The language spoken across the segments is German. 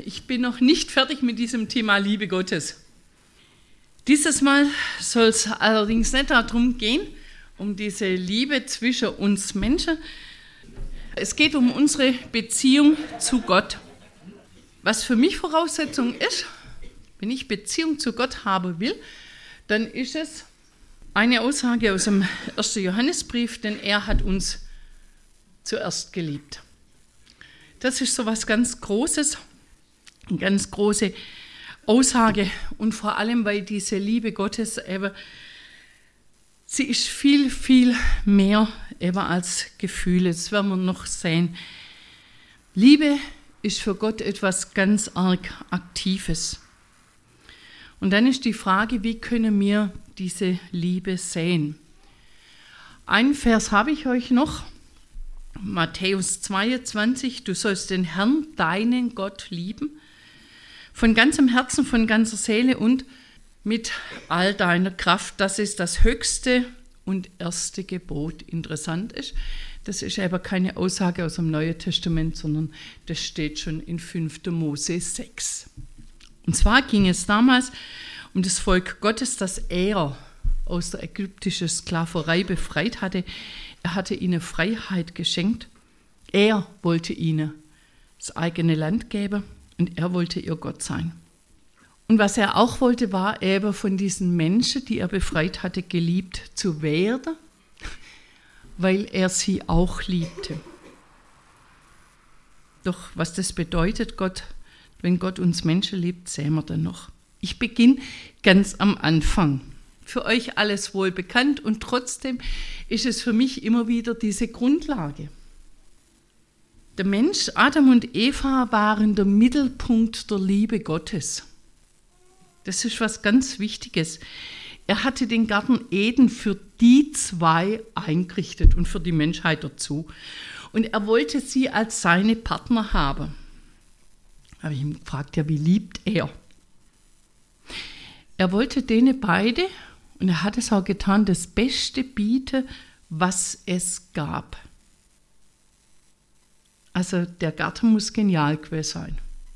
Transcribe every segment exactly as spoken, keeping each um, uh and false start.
ich bin noch nicht fertig mit diesem Thema Liebe Gottes. Dieses Mal soll es allerdings nicht darum gehen, um diese Liebe zwischen uns Menschen. Es geht um unsere Beziehung zu Gott. Was für mich Voraussetzung ist, wenn ich Beziehung zu Gott haben will, dann ist es eine Aussage aus dem ersten Johannesbrief, denn er hat uns zuerst geliebt. Das ist so was ganz Großes, eine ganz große Aussage und vor allem, weil diese Liebe Gottes eben, sie ist viel, viel mehr eben als Gefühle. Das werden wir noch sehen. Liebe ist für Gott etwas ganz arg Aktives. Und dann ist die Frage, wie können wir diese Liebe sehen? Einen Vers habe ich euch noch, Matthäus zweiundzwanzig, du sollst den Herrn, deinen Gott, lieben, von ganzem Herzen, von ganzer Seele und mit all deiner Kraft. Das ist das höchste und erste Gebot. Interessant ist, das ist aber keine Aussage aus dem Neuen Testament, sondern das steht schon in fünfter Mose sechs. Und zwar ging es damals um das Volk Gottes, das er aus der ägyptischen Sklaverei befreit hatte. Er hatte ihnen Freiheit geschenkt. Er wollte ihnen das eigene Land geben und er wollte ihr Gott sein. Und was er auch wollte, war eben von diesen Menschen, die er befreit hatte, geliebt zu werden, weil er sie auch liebte. Doch was das bedeutet, Gott, wenn Gott uns Menschen liebt, sehen wir dann noch. Ich beginne ganz am Anfang. Für euch alles wohl bekannt und trotzdem ist es für mich immer wieder diese Grundlage. Der Mensch, Adam und Eva, waren der Mittelpunkt der Liebe Gottes. Das ist was ganz Wichtiges. Er hatte den Garten Eden für die zwei eingerichtet und für die Menschheit dazu. Und er wollte sie als seine Partner haben. Habe ich ihn gefragt, ja, wie liebt er? Er wollte denen beide, und er hat es auch getan, das Beste bieten, was es gab. Also der Garten muss genial gewesen sein.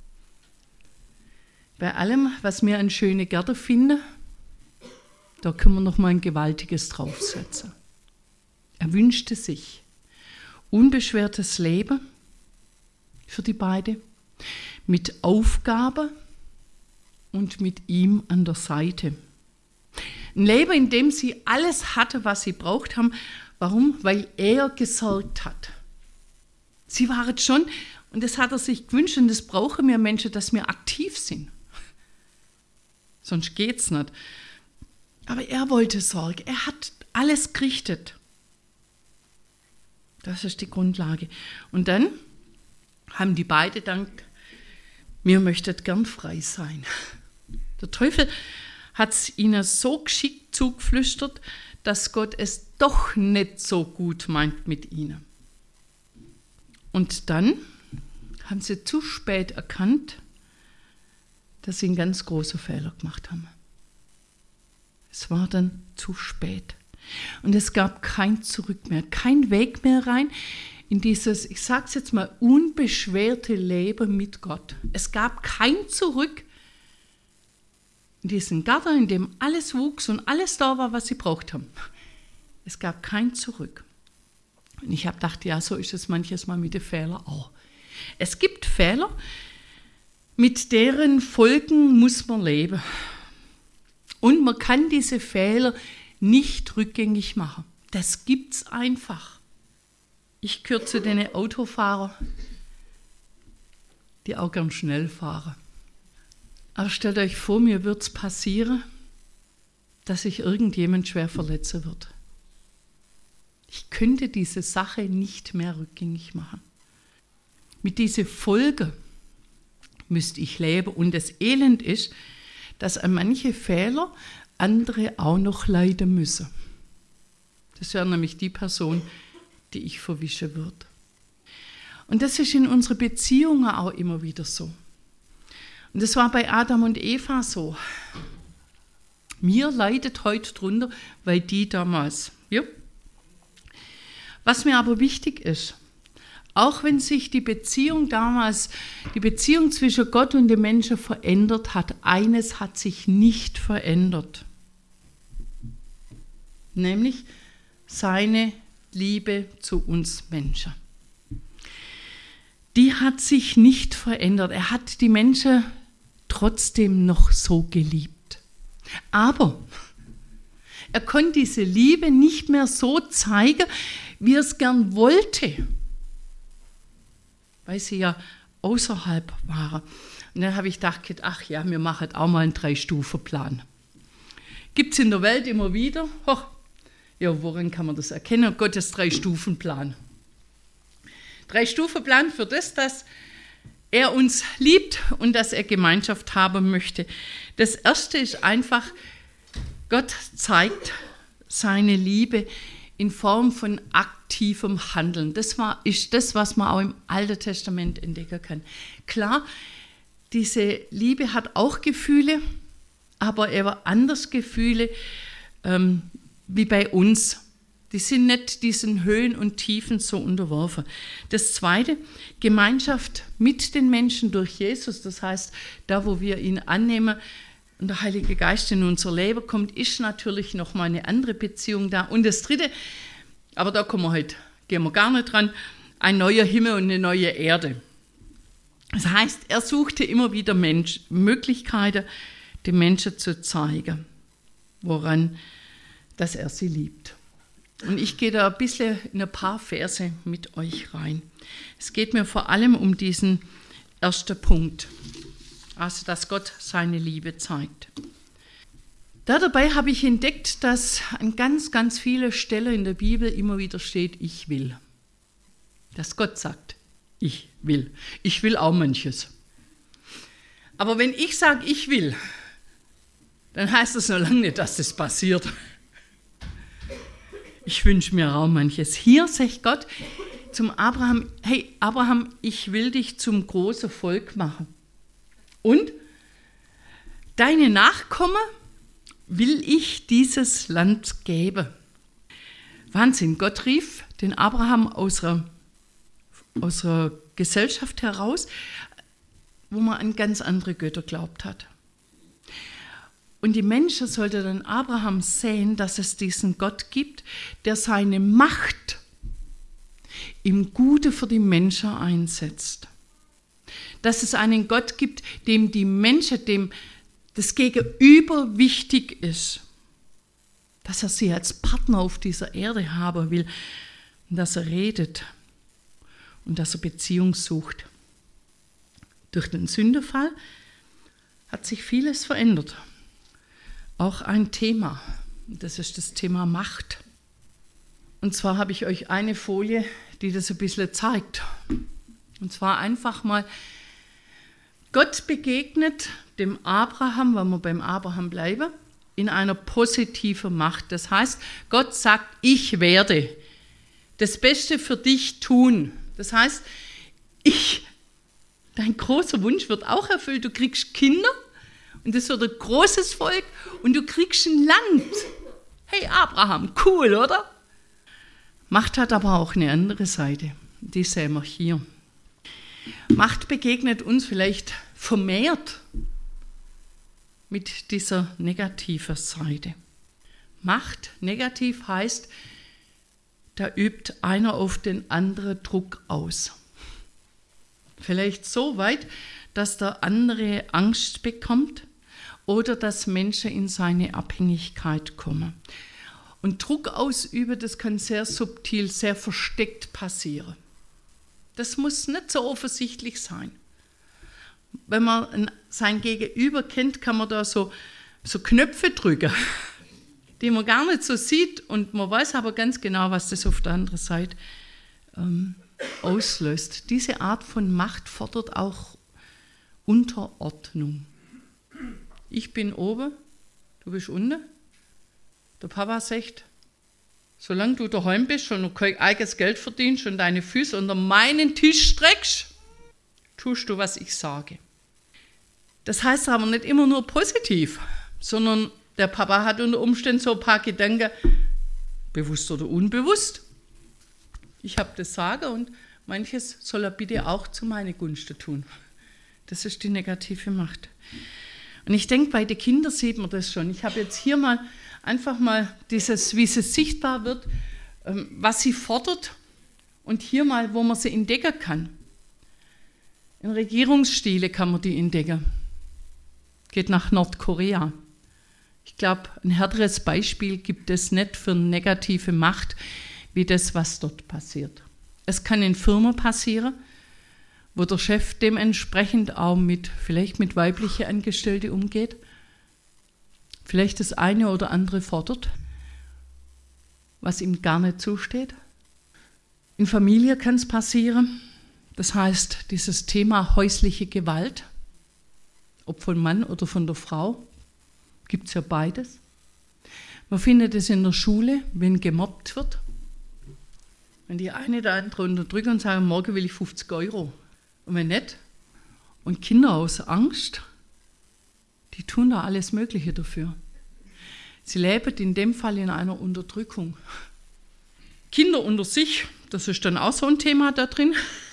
Bei allem, was wir an schönen Gärten finden, da können wir noch mal ein gewaltiges draufsetzen. Er wünschte sich unbeschwertes Leben für die beiden, mit Aufgabe und mit ihm an der Seite. Ein Leben, in dem sie alles hatte, was sie braucht haben. Warum? Weil er gesorgt hat. Sie waren schon, und das hat er sich gewünscht, und das brauchen wir Menschen, dass wir aktiv sind. Sonst geht's nicht. Aber er wollte Sorge. Er hat alles gerichtet. Das ist die Grundlage. Und dann haben die beiden dann, wir möchten gern frei sein. Der Teufel hat es ihnen so geschickt zugeflüstert, dass Gott es doch nicht so gut meint mit ihnen. Und dann haben sie zu spät erkannt, dass sie einen ganz großen Fehler gemacht haben. Es war dann zu spät. Und es gab kein Zurück mehr, kein Weg mehr rein in dieses, ich sage es jetzt mal, unbeschwerte Leben mit Gott. Es gab kein Zurück in diesen Garten, in dem alles wuchs und alles da war, was sie braucht haben. Es gab kein Zurück. Und ich habe gedacht, ja, so ist es manches Mal mit den Fehlern auch. Es gibt Fehler, mit deren Folgen muss man leben. Und man kann diese Fehler nicht rückgängig machen. Das gibt's einfach. Ich gehöre zu den Autofahrern, die auch gern schnell fahren. Aber stellt euch vor, mir wird es passieren, dass sich irgendjemand schwer verletzen wird. Ich könnte diese Sache nicht mehr rückgängig machen. Mit diesen Folgen müsste ich leben. Und das Elend ist, dass an manche Fehler andere auch noch leiden müssen. Das wäre nämlich die Person, die ich verwischen würde. Und das ist in unseren Beziehungen auch immer wieder so. Und das war bei Adam und Eva so. Mir leidet heute drunter, weil die damals. Ja? Was mir aber wichtig ist, Auch wenn sich die Beziehung damals, die Beziehung zwischen Gott und den Menschen verändert hat, eines hat sich nicht verändert. Nämlich seine Liebe zu uns Menschen. Die hat sich nicht verändert. Er hat die Menschen trotzdem noch so geliebt. Aber er konnte diese Liebe nicht mehr so zeigen, wie er es gern wollte, weil sie ja außerhalb waren. Und dann habe ich gedacht, ach ja, wir machen auch mal einen Drei-Stufen-Plan. Gibt es in der Welt immer wieder. Oh, ja, woran kann man das erkennen? Gottes Drei-Stufen-Plan. Drei-Stufen-Plan für das, dass er uns liebt und dass er Gemeinschaft haben möchte. Das erste ist einfach, Gott zeigt seine Liebe in Form von aktivem Handeln. Das war, ist das, was man auch im Alten Testament entdecken kann. Klar, diese Liebe hat auch Gefühle, aber eher anders Gefühle ähm, wie bei uns. Die sind nicht diesen Höhen und Tiefen so unterworfen. Das Zweite, Gemeinschaft mit den Menschen durch Jesus. Das heißt, da wo wir ihn annehmen und der Heilige Geist in unser Leben kommt, ist natürlich nochmal eine andere Beziehung da. Und das Dritte, aber da kommen wir heute, gehen wir gar nicht dran, ein neuer Himmel und eine neue Erde. Das heißt, er suchte immer wieder Mensch, Möglichkeiten, den Menschen zu zeigen, woran dass er sie liebt. Und ich gehe da ein bisschen in ein paar Verse mit euch rein. Es geht mir vor allem um diesen ersten Punkt, also dass Gott seine Liebe zeigt. Da dabei habe ich entdeckt, dass an ganz, ganz vielen Stellen in der Bibel immer wieder steht, ich will. Dass Gott sagt, ich will. Ich will auch manches. Aber wenn ich sage, ich will, dann heißt das noch lange nicht, dass das passiert. Ich wünsche mir auch manches. Hier sagt Gott zum Abraham, hey Abraham, ich will dich zum großen Volk machen. Und deine Nachkommen will ich dieses Land geben. Wahnsinn, Gott rief den Abraham aus einer, aus einer Gesellschaft heraus, wo man an ganz andere Götter glaubt hat. Und die Menschen sollten dann Abraham sehen, dass es diesen Gott gibt, der seine Macht im Gute für die Menschen einsetzt. Dass es einen Gott gibt, dem die Menschen, dem das Gegenüber wichtig ist. Dass er sie als Partner auf dieser Erde haben will. Und dass er redet. Und dass er Beziehung sucht. Durch den Sündenfall hat sich vieles verändert. Auch ein Thema, das ist das Thema Macht. Und zwar habe ich euch eine Folie, die das ein bisschen zeigt. Und zwar einfach mal, Gott begegnet dem Abraham, wenn wir beim Abraham bleiben, in einer positiven Macht. Das heißt, Gott sagt, ich werde das Beste für dich tun. Das heißt, ich, dein großer Wunsch wird auch erfüllt, du kriegst Kinder. Und das wird ein großes Volk und du kriegst ein Land. Hey Abraham, cool, oder? Macht hat aber auch eine andere Seite. Die sehen wir hier. Macht begegnet uns vielleicht vermehrt mit dieser negativen Seite. Macht negativ heißt, da übt einer auf den anderen Druck aus. Vielleicht so weit, dass der andere Angst bekommt oder dass Menschen in seine Abhängigkeit kommen. Und Druck ausüben, das kann sehr subtil, sehr versteckt passieren. Das muss nicht so offensichtlich sein. Wenn man sein Gegenüber kennt, kann man da so, so Knöpfe drücken, die man gar nicht so sieht und man weiß aber ganz genau, was das auf der anderen Seite ähm, auslöst. Diese Art von Macht fordert auch Unterordnung. Ich bin oben, du bist unten. Der Papa sagt, solange du daheim bist und kein eigenes Geld verdienst und deine Füße unter meinen Tisch streckst, tust du, was ich sage. Das heißt aber nicht immer nur positiv, sondern der Papa hat unter Umständen so ein paar Gedanken, bewusst oder unbewusst. Ich habe das Sagen und manches soll er bitte auch zu meiner Gunsten tun. Das ist die negative Macht. Und ich denke, bei den Kindern sieht man das schon. Ich habe jetzt hier mal einfach mal dieses, wie es sichtbar wird, was sie fordert und hier mal, wo man sie entdecken kann. In Regierungsstile kann man die entdecken. Geht nach Nordkorea. Ich glaube, ein härteres Beispiel gibt es nicht für negative Macht, wie das, was dort passiert. Es kann in Firmen passieren, wo der Chef dementsprechend auch mit, vielleicht mit weiblichen Angestellten umgeht, vielleicht das eine oder andere fordert, was ihm gar nicht zusteht. In Familie kann es passieren, das heißt, dieses Thema häusliche Gewalt, ob von Mann oder von der Frau, gibt es ja beides. Man findet es in der Schule, wenn gemobbt wird. Wenn die eine oder andere unterdrücken und sagen, morgen will ich fünfzig Euro. Und wenn nicht, und Kinder aus Angst, die tun da alles Mögliche dafür. Sie leben in dem Fall in einer Unterdrückung. Kinder unter sich, das ist dann auch so ein Thema da drin.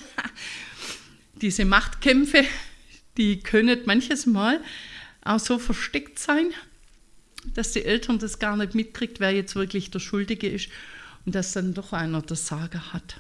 Diese Machtkämpfe, die können manches Mal auch so versteckt sein, dass die Eltern das gar nicht mitkriegt, wer jetzt wirklich der Schuldige ist und dass dann doch einer das Sagen hat.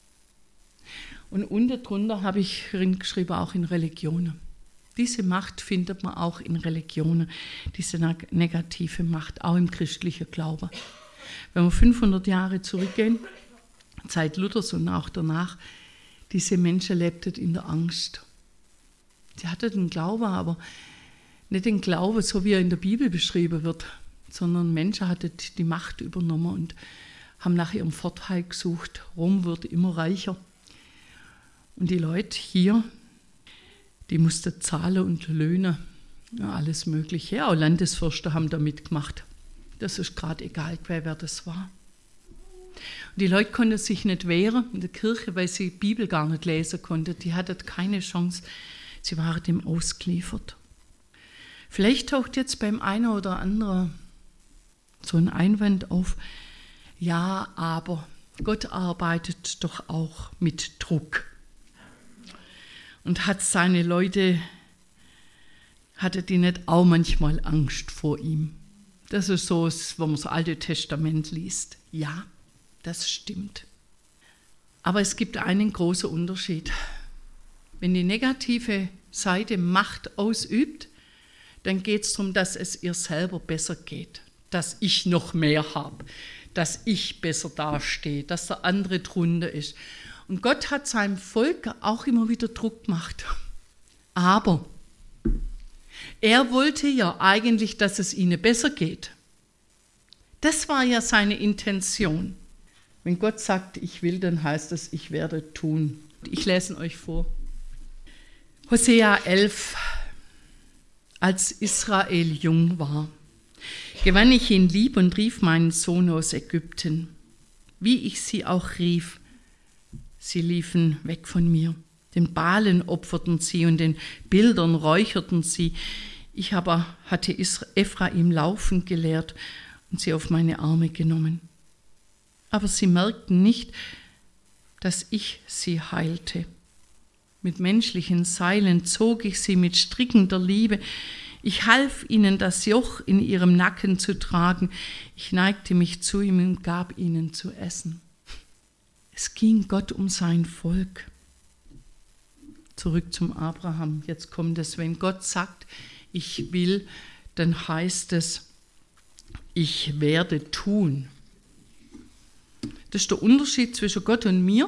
Und unten drunter habe ich geschrieben, auch in Religionen. Diese Macht findet man auch in Religionen, diese negative Macht, auch im christlichen Glauben. Wenn wir fünfhundert Jahre zurückgehen, Zeit Luthers und auch danach, diese Menschen lebten in der Angst. Sie hatten den Glauben, aber nicht den Glauben, so wie er in der Bibel beschrieben wird, sondern Menschen hatten die Macht übernommen und haben nach ihrem Vorteil gesucht. Rom wurde immer reicher. Und die Leute hier, die mussten zahlen und Löhne, ja, alles Mögliche. Auch Landesfürsten haben da mitgemacht. Das ist gerade egal, wer das war. Und die Leute konnten sich nicht wehren in der Kirche, weil sie die Bibel gar nicht lesen konnten. Die hatten keine Chance. Sie waren dem ausgeliefert. Vielleicht taucht jetzt beim einen oder anderen so ein Einwand auf, ja, aber Gott arbeitet doch auch mit Druck. Und hat seine Leute, hatte die nicht auch manchmal Angst vor ihm? Das ist so, wenn man das Alte Testament liest. Ja, das stimmt. Aber es gibt einen großen Unterschied. Wenn die negative Seite Macht ausübt, dann geht es darum, dass es ihr selber besser geht, dass ich noch mehr habe, dass ich besser dastehe, dass der andere drunter ist. Und Gott hat seinem Volk auch immer wieder Druck gemacht. Aber er wollte ja eigentlich, dass es ihnen besser geht. Das war ja seine Intention. Wenn Gott sagt, ich will, dann heißt es, ich werde tun. Ich lese euch vor. Hosea elf. Als Israel jung war, gewann ich ihn lieb und rief meinen Sohn aus Ägypten. Wie ich sie auch rief, sie liefen weg von mir. Den Balen opferten sie und den Bildern räucherten sie. Ich aber hatte Ephraim laufen gelehrt und sie auf meine Arme genommen. Aber sie merkten nicht, dass ich sie heilte. Mit menschlichen Seilen zog ich sie mit Stricken der Liebe. Ich half ihnen, das Joch in ihrem Nacken zu tragen. Ich neigte mich zu ihm und gab ihnen zu essen. Es ging Gott um sein Volk. Zurück zum Abraham. Jetzt kommt es, wenn Gott sagt, ich will, dann heißt es, ich werde tun. Das ist der Unterschied zwischen Gott und mir.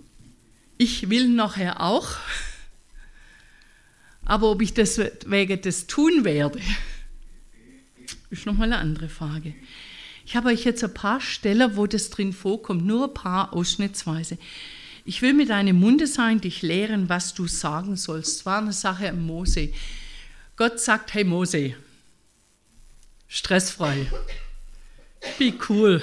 Ich will nachher auch, aber ob ich das wegen des tun werde, ist nochmal eine andere Frage. Ich habe euch jetzt ein paar Stellen, wo das drin vorkommt, nur ein paar ausschnittsweise. Ich will mit deinem Munde sein, dich lehren, was du sagen sollst. Es war eine Sache am Mose. Gott sagt, hey Mose, stressfrei, be cool,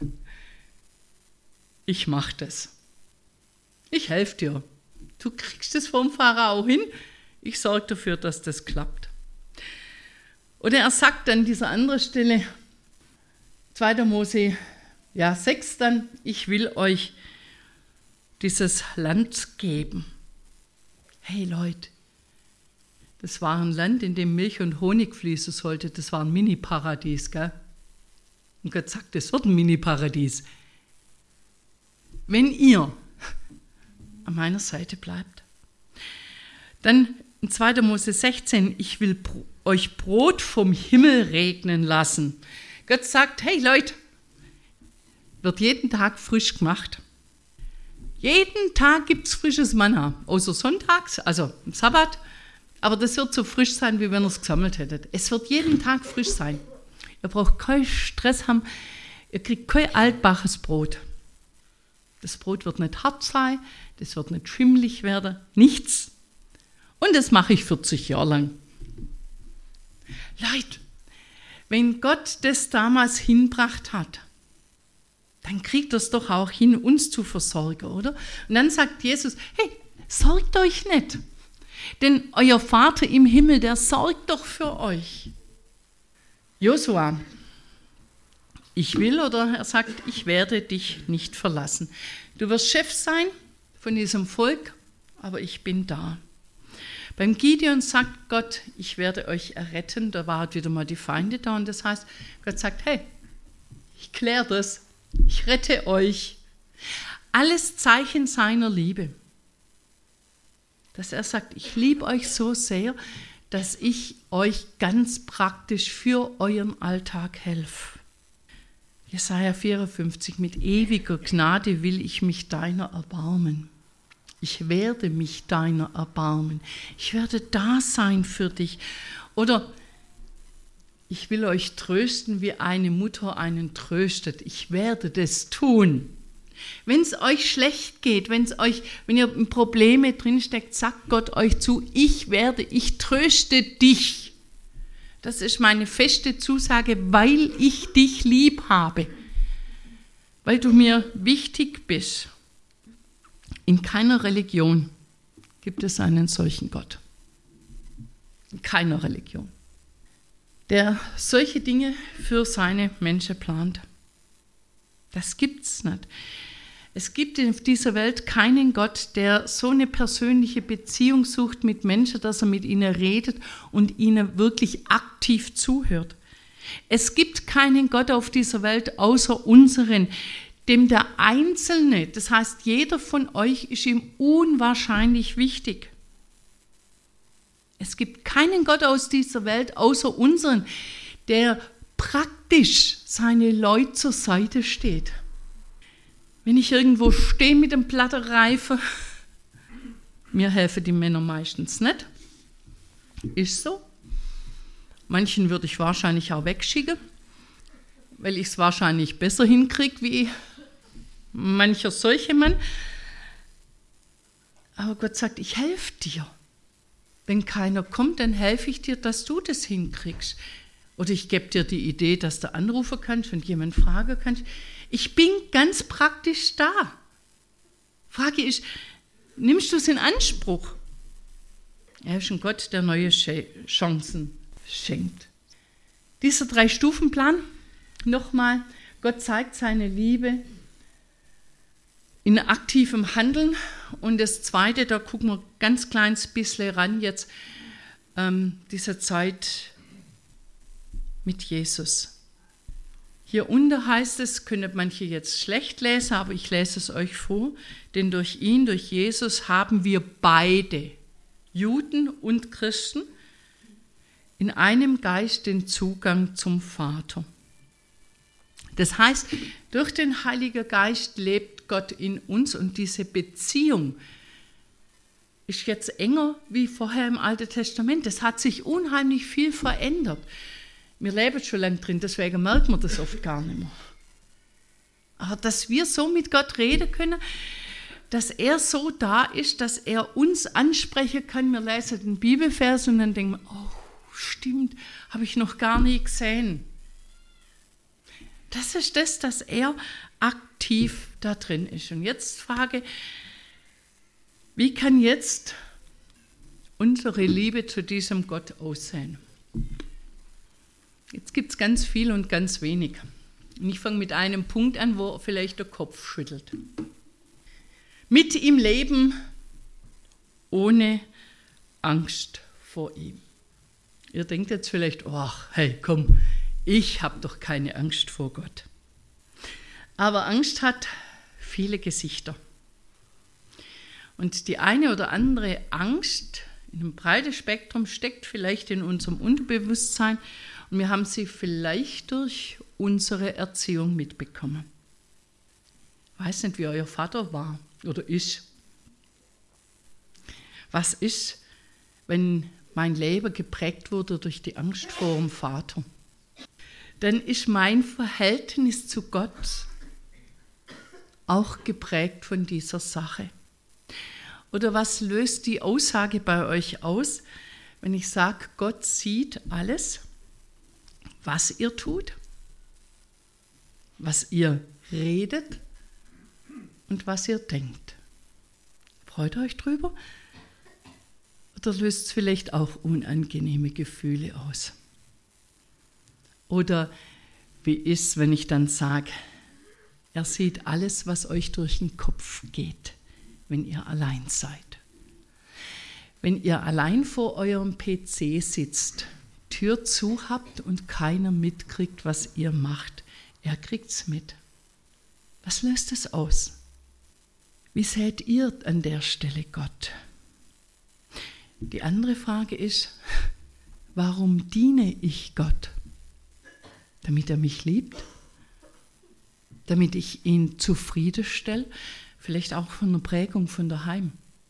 ich mach das. Ich helfe dir. Du kriegst es vom Pharao hin. Ich sorge dafür, dass das klappt. Oder er sagt an dieser anderen Stelle, zweiter Mose, ja, sechs dann, ich will euch dieses Land geben. Hey Leute, das war ein Land, in dem Milch und Honig fließen sollte. Das war ein Mini-Paradies, gell? Und Gott sagt, es wird ein Mini-Paradies. Wenn ihr an meiner Seite bleibt. Dann in zweiter Mose sechzehn, ich will euch Brot vom Himmel regnen lassen. Gott sagt, hey Leute, wird jeden Tag frisch gemacht. Jeden Tag gibt es frisches Manna, außer sonntags, also am Sabbat, aber das wird so frisch sein, wie wenn ihr es gesammelt hättet. Es wird jeden Tag frisch sein. Ihr braucht keinen Stress haben, ihr kriegt kein altbaches Brot. Das Brot wird nicht hart sein, das wird nicht schimmelig werden, nichts. Und das mache ich vierzig Jahre lang. Leute, wenn Gott das damals hinbracht hat, dann kriegt er es doch auch hin, uns zu versorgen, oder? Und dann sagt Jesus, hey, sorgt euch nicht, denn euer Vater im Himmel, der sorgt doch für euch. Josua, ich will, oder er sagt, ich werde dich nicht verlassen. Du wirst Chef sein von diesem Volk, aber ich bin da. Beim Gideon sagt Gott, ich werde euch erretten. Da waren wieder mal die Feinde da und das heißt, Gott sagt, hey, ich kläre das, ich rette euch. Alles Zeichen seiner Liebe. Dass er sagt, ich liebe euch so sehr, dass ich euch ganz praktisch für euren Alltag helfe. Jesaja vierundfünfzig, mit ewiger Gnade will ich mich deiner erbarmen. Ich werde mich deiner erbarmen. Ich werde da sein für dich. Oder ich will euch trösten, wie eine Mutter einen tröstet. Ich werde das tun. Wenn es euch schlecht geht, wenn es euch, wenn ihr in Probleme drinsteckt, sagt Gott euch zu, ich werde, ich tröste dich. Das ist meine feste Zusage, weil ich dich lieb habe. Weil du mir wichtig bist. In keiner Religion gibt es einen solchen Gott. In keiner Religion. Der solche Dinge für seine Menschen plant. Das gibt's nicht. Es gibt in dieser Welt keinen Gott, der so eine persönliche Beziehung sucht mit Menschen, dass er mit ihnen redet und ihnen wirklich aktiv zuhört. Es gibt keinen Gott auf dieser Welt außer unseren, dem der Einzelne, das heißt jeder von euch ist ihm unwahrscheinlich wichtig. Es gibt keinen Gott aus dieser Welt außer unseren, der praktisch seine Leute zur Seite steht. Wenn ich irgendwo stehe mit dem Plattenreifen, mir helfen die Männer meistens nicht. Ist so. Manchen würde ich wahrscheinlich auch wegschicken, weil ich es wahrscheinlich besser hinkriege wie mancher solche Mann. Aber Gott sagt, ich helfe dir. Wenn keiner kommt, dann helfe ich dir, dass du das hinkriegst. Oder ich gebe dir die Idee, dass du anrufen kannst und jemand fragen kannst. Ich bin ganz praktisch da. Frage ist, nimmst du es in Anspruch? Er ist ein Gott, der neue Chancen schenkt. Dieser Drei-Stufen-Plan, nochmal, Gott zeigt seine Liebe in aktivem Handeln. Und das Zweite, da gucken wir ganz kleines bisschen ran jetzt, ähm, diese Zeit mit Jesus. Hier unten heißt es, können manche jetzt schlecht lesen, aber ich lese es euch vor, denn durch ihn, durch Jesus haben wir beide, Juden und Christen, in einem Geist den Zugang zum Vater. Das heißt, durch den Heiligen Geist lebt Gott in uns und diese Beziehung ist jetzt enger wie vorher im Alten Testament. Es hat sich unheimlich viel verändert. Wir leben schon lange drin, deswegen merkt man das oft gar nicht mehr. Aber dass wir so mit Gott reden können, dass er so da ist, dass er uns ansprechen kann. Wir lesen den Bibelvers und dann denken wir, oh, stimmt, habe ich noch gar nie gesehen. Das ist das, dass er aktiv da drin ist. Und jetzt frage, wie kann jetzt unsere Liebe zu diesem Gott aussehen? Jetzt gibt es ganz viel und ganz wenig. Und ich fange mit einem Punkt an, wo vielleicht der Kopf schüttelt. mit ihm leben, ohne Angst vor ihm. Ihr denkt jetzt vielleicht, ach, hey, komm, ich habe doch keine Angst vor Gott. Aber Angst hat viele Gesichter. Und die eine oder andere Angst in einem breiten Spektrum steckt vielleicht in unserem Unterbewusstsein und wir haben sie vielleicht durch unsere Erziehung mitbekommen. Ich weiß nicht, wie euer Vater war oder ist. Was ist, wenn mein Leben geprägt wurde durch die Angst vor dem Vater? Dann ist mein Verhältnis zu Gott auch geprägt von dieser Sache. Oder was löst die Aussage bei euch aus, wenn ich sage, Gott sieht alles, was ihr tut, was ihr redet und was ihr denkt? Freut ihr euch drüber? Oder löst es vielleicht auch unangenehme Gefühle aus? Oder wie ist es, wenn ich dann sage, er sieht alles, was euch durch den Kopf geht, wenn ihr allein seid. Wenn ihr allein vor eurem P C sitzt, Tür zu habt und keiner mitkriegt, was ihr macht, er kriegt's mit. Was löst es aus? Wie seht ihr an der Stelle Gott? Die andere Frage ist, warum diene ich Gott? Damit er mich liebt? Damit ich ihn zufriedenstelle? Vielleicht auch von der Prägung von daheim.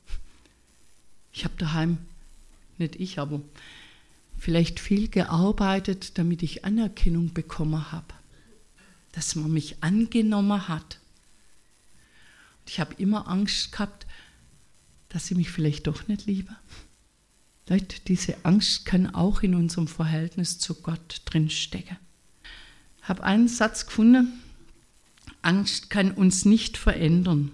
Ich habe daheim, nicht ich, aber vielleicht viel gearbeitet, damit ich Anerkennung bekommen habe. Dass man mich angenommen hat. Und ich habe immer Angst gehabt, dass sie mich vielleicht doch nicht lieben. Leute, diese Angst kann auch in unserem Verhältnis zu Gott drinstecken. Ich habe einen Satz gefunden, Angst kann uns nicht verändern.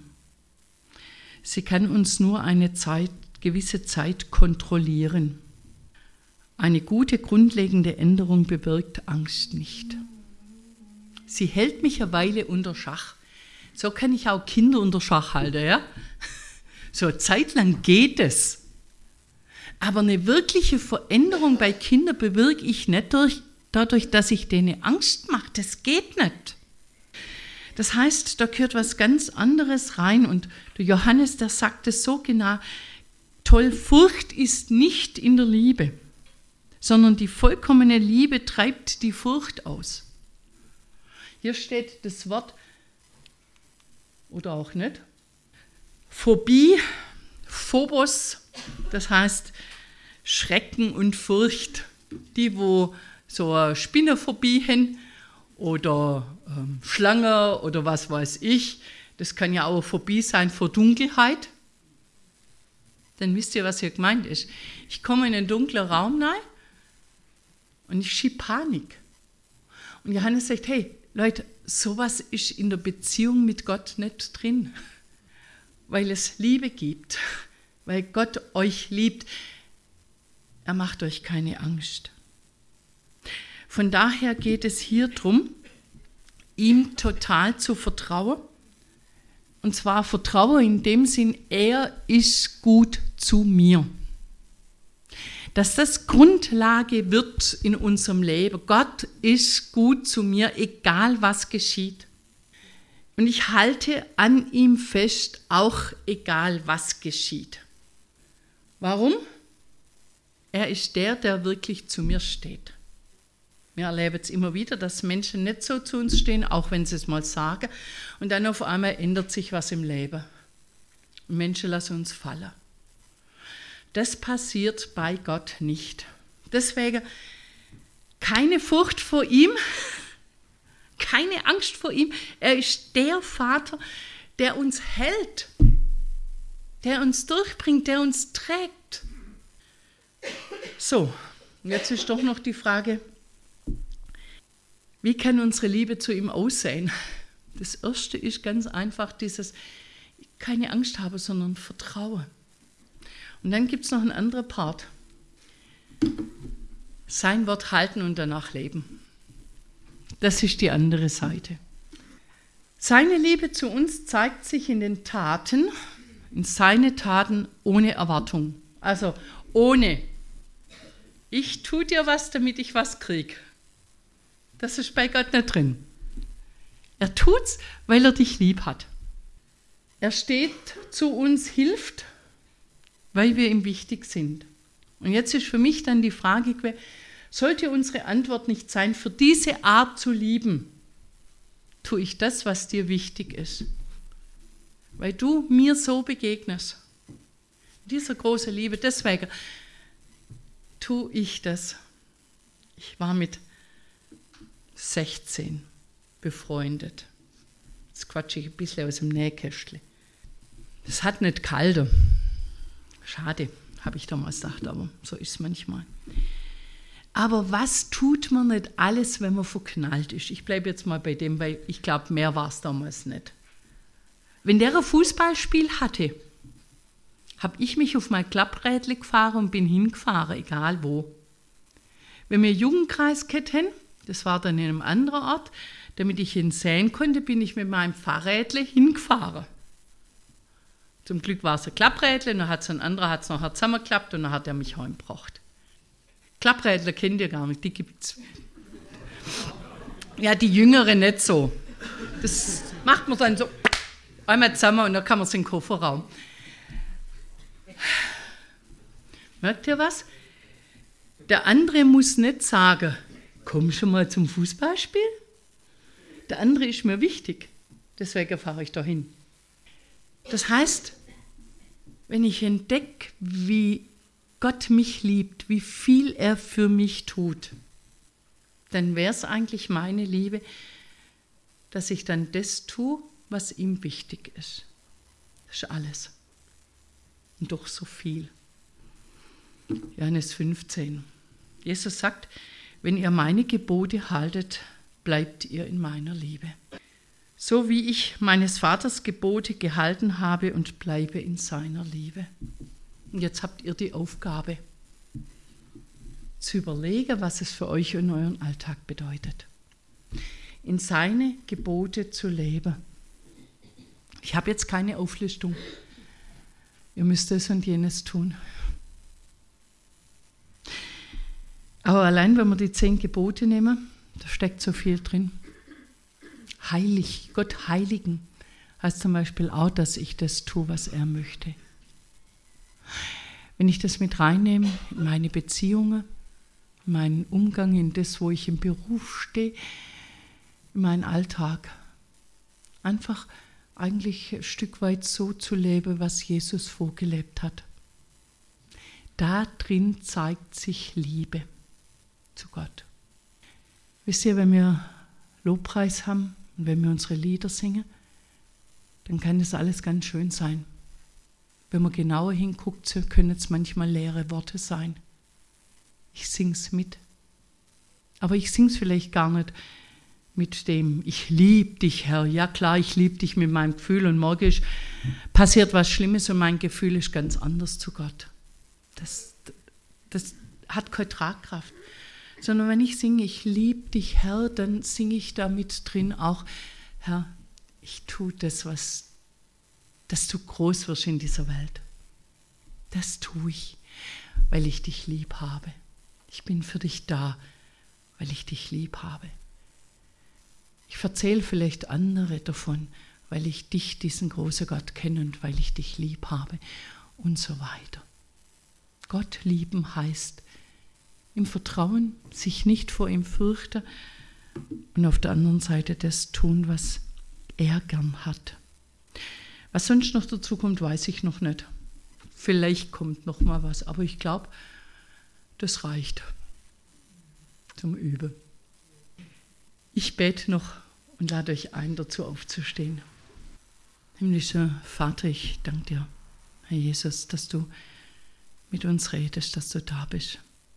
Sie kann uns nur eine Zeit, gewisse Zeit kontrollieren. Eine gute, grundlegende Änderung bewirkt Angst nicht. Sie hält mich eine Weile unter Schach. So kann ich auch Kinder unter Schach halten, ja? So eine Zeit lang geht es. Aber eine wirkliche Veränderung bei Kindern bewirke ich nicht durch, dadurch, dass ich denen Angst mache. Das geht nicht. Das heißt, da gehört was ganz anderes rein. Und der Johannes, der sagt es so genau, toll, Furcht ist nicht in der Liebe, sondern die vollkommene Liebe treibt die Furcht aus. Hier steht das Wort, oder auch nicht, Phobie, Phobos, das heißt Schrecken und Furcht. Die, wo so eine Spinnenphobie haben oder ähm, Schlange oder was weiß ich, das kann ja auch eine Phobie sein vor Dunkelheit. Dann wisst ihr, was hier gemeint ist. Ich komme in einen dunklen Raum rein und ich schiebe Panik. Und Johannes sagt, hey Leute, sowas ist in der Beziehung mit Gott nicht drin, weil es Liebe gibt, weil Gott euch liebt. Er macht euch keine Angst. Von daher geht es hier darum, ihm total zu vertrauen. Und zwar Vertrauen in dem Sinn, er ist gut zu mir. Dass das Grundlage wird in unserem Leben. Gott ist gut zu mir, egal was geschieht. Und ich halte an ihm fest, auch egal was geschieht. Warum? Er ist der, der wirklich zu mir steht. Wir erleben es immer wieder, dass Menschen nicht so zu uns stehen, auch wenn sie es mal sagen. Und dann auf einmal ändert sich was im Leben. Und Menschen lassen uns fallen. Das passiert bei Gott nicht. Deswegen keine Furcht vor ihm, keine Angst vor ihm. Er ist der Vater, der uns hält, der uns durchbringt, der uns trägt. So, jetzt ist doch noch die Frage, wie kann unsere Liebe zu ihm aussehen? Das Erste ist ganz einfach dieses, keine Angst haben, sondern Vertrauen. Und dann gibt es noch einen anderen Part. Sein Wort halten und danach leben. Das ist die andere Seite. Seine Liebe zu uns zeigt sich in den Taten, in seine Taten ohne Erwartung. Also ohne, ich tue dir was, damit ich was kriege. Das ist bei Gott nicht drin. Er tut's, weil er dich lieb hat. Er steht zu uns, hilft, weil wir ihm wichtig sind. Und jetzt ist für mich dann die Frage, sollte unsere Antwort nicht sein, für diese Art zu lieben, tue ich das, was dir wichtig ist. Weil du mir so begegnest. Dieser große Liebe, deswegen tue ich das. Ich war mit sechzehn befreundet. Jetzt quatsche ich ein bisschen aus dem Nähkästchen. Das hat nicht kalter. Schade, habe ich damals gedacht, aber so ist es manchmal. Aber was tut man nicht alles, wenn man verknallt ist? Ich bleibe jetzt mal bei dem, weil ich glaube, mehr war es damals nicht. Wenn der ein Fußballspiel hatte, habe ich mich auf mein Klapprädle gefahren und bin hingefahren, egal wo. Wenn wir Jugendkreis hätten, das war dann in einem anderen Ort, damit ich ihn sehen konnte, bin ich mit meinem Fahrrädle hingefahren. Zum Glück war es ein Klapprädle, dann hat es ein anderer hat's nachher zusammengeklappt und dann hat er mich heimgebracht. Klapprädler kennt ihr gar nicht, die gibt's. Ja, die Jüngeren nicht so. Das macht man dann so einmal zusammen und dann kann man es in den Kofferraum. Merkt ihr was? Der andere muss nicht sagen, komm schon mal zum Fußballspiel. Der andere ist mir wichtig, deswegen fahre ich da hin. Das heißt, wenn ich entdecke, wie Gott mich liebt, wie viel er für mich tut, dann wäre es eigentlich meine Liebe, dass ich dann das tue, was ihm wichtig ist. Das ist alles. Und doch so viel. Johannes fünfzehn. Jesus sagt, wenn ihr meine Gebote haltet, bleibt ihr in meiner Liebe. So wie ich meines Vaters Gebote gehalten habe und bleibe in seiner Liebe. Und jetzt habt ihr die Aufgabe, zu überlegen, was es für euch in euren Alltag bedeutet. In seine Gebote zu leben. Ich habe jetzt keine Auflistung. Ihr müsst das und jenes tun. Aber allein, wenn wir die zehn Gebote nehmen, da steckt so viel drin. Heilig, Gott heiligen, heißt zum Beispiel auch, dass ich das tue, was er möchte. Wenn ich das mit reinnehme in meine Beziehungen, in meinen Umgang, in das, wo ich im Beruf stehe, in meinen Alltag, einfach eigentlich ein Stück weit so zu leben, was Jesus vorgelebt hat. Da drin zeigt sich Liebe zu Gott. Wisst ihr, wenn wir Lobpreis haben und wenn wir unsere Lieder singen, dann kann das alles ganz schön sein. Wenn man genauer hinguckt, können es manchmal leere Worte sein. Ich sing's mit. Aber ich sing's vielleicht gar nicht mit dem, ich liebe dich, Herr. Ja klar, ich liebe dich mit meinem Gefühl und morgen ist, passiert was Schlimmes und mein Gefühl ist ganz anders zu Gott. Das, das hat keine Tragkraft. Sondern wenn ich singe, ich liebe dich, Herr, dann singe ich da mit drin auch, Herr, ich tue das, was, dass du groß wirst in dieser Welt. Das tue ich, weil ich dich lieb habe. Ich bin für dich da, weil ich dich lieb habe. Ich erzähle vielleicht andere davon, weil ich dich, diesen großen Gott, kenne und weil ich dich lieb habe und so weiter. Gott lieben heißt, im Vertrauen, sich nicht vor ihm fürchten und auf der anderen Seite das tun, was er gern hat. Was sonst noch dazu kommt, weiß ich noch nicht. Vielleicht kommt noch mal was, aber ich glaube, das reicht zum Üben. Ich bete noch und lade euch ein, dazu aufzustehen. Himmlischer Vater, ich danke dir, Herr Jesus, dass du mit uns redest, dass du da bist.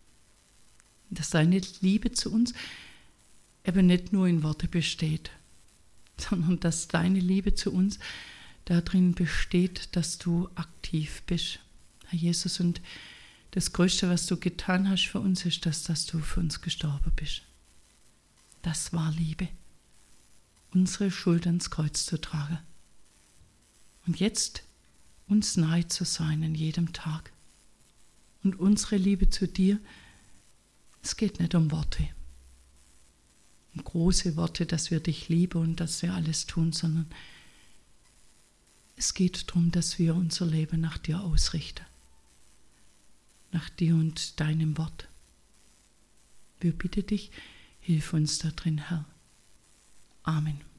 Dass deine Liebe zu uns eben nicht nur in Worte besteht, sondern dass deine Liebe zu uns darin besteht, dass du aktiv bist, Herr Jesus. Und das Größte, was du getan hast für uns, ist das, dass du für uns gestorben bist. Das war Liebe, unsere Schuld ans Kreuz zu tragen. Und jetzt uns nahe zu sein in jedem Tag. Und unsere Liebe zu dir, es geht nicht um Worte, um große Worte, dass wir dich lieben und dass wir alles tun, sondern es geht darum, dass wir unser Leben nach dir ausrichten, nach dir und deinem Wort. Wir bitten dich, hilf uns da drin, Herr. Amen.